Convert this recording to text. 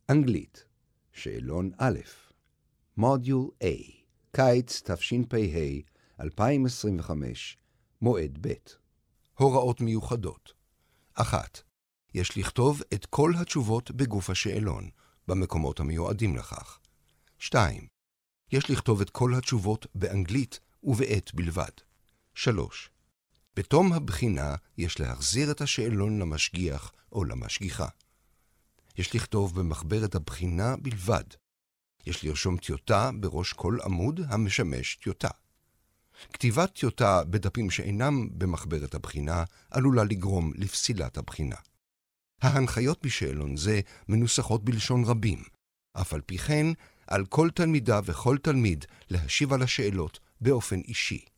אנגלית, שאלון א', מודיול A, קיץ תשפ"ה, 2025, מועד ב'. הוראות מיוחדות. 1. יש לכתוב את כל התשובות בגוף השאלון, במקומות המיועדים לכך. 2. יש לכתוב את כל התשובות באנגלית ובעת בלבד. 3. בתום הבחינה יש להחזיר את השאלון למשגיח או למשגיחה. יש לכתוב במחברת הבחינה בלבד. יש לרשום טיוטה בראש כל עמוד המשמש טיוטה. כתיבת טיוטה בדפים שאינם במחברת הבחינה עלולה לגרום לפסילת הבחינה. ההנחיות בשאלון זה מנוסחות בלשון רבים, אף על פי כן על כל תלמידה וכל תלמיד להשיב על השאלות באופן אישי.